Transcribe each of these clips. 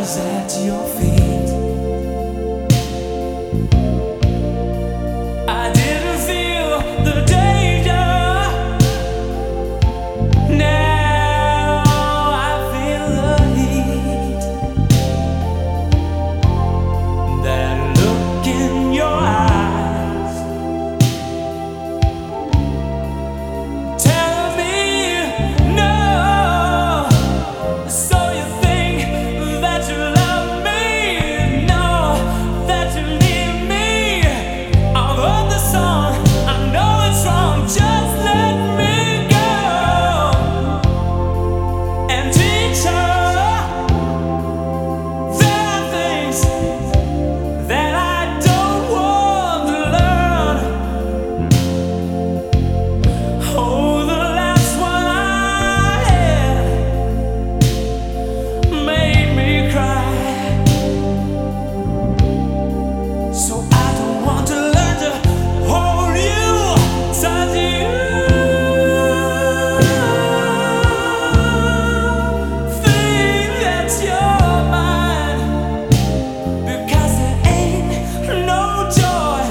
lies at your feet. I didn't feel the danger. Now I feel the heat. That look in your eyes tell me no. So you think that you love me? No, that you need me. I've heard the song, I know it's wrong. Just let me go and teach her. There are things that I don't want to learn. Oh, the last one I had made me cry. So I don't want to learn to hold you, touch you, think that you're mine, because there ain't no joy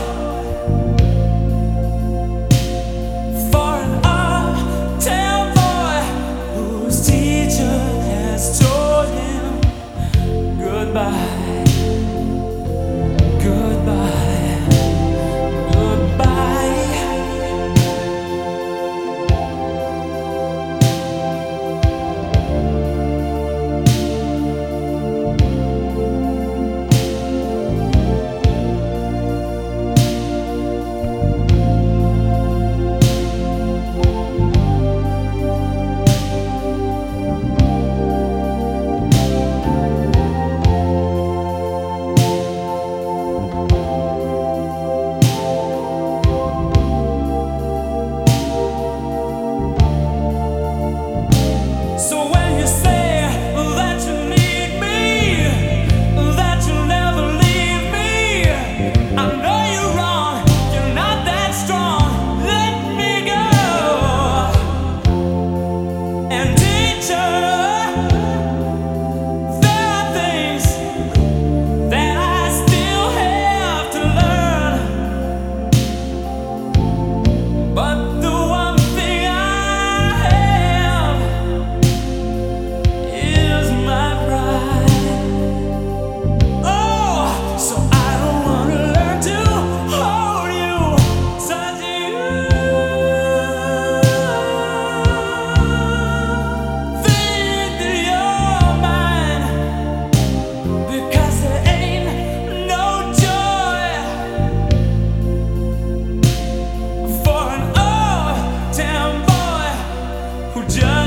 for an uptown boy whose teacher has told him goodbye, goodbye, goodbye. So when you say that you need me, that you'll never leave me, I know you're wrong, you're not that strong. Let me go and teach her. There are things that I still have to learn, but the one thing I have is my pride. Oh, so I don't want to learn to hold you, touch you, think that you're mine, because there ain't no joy for an uptown boy who just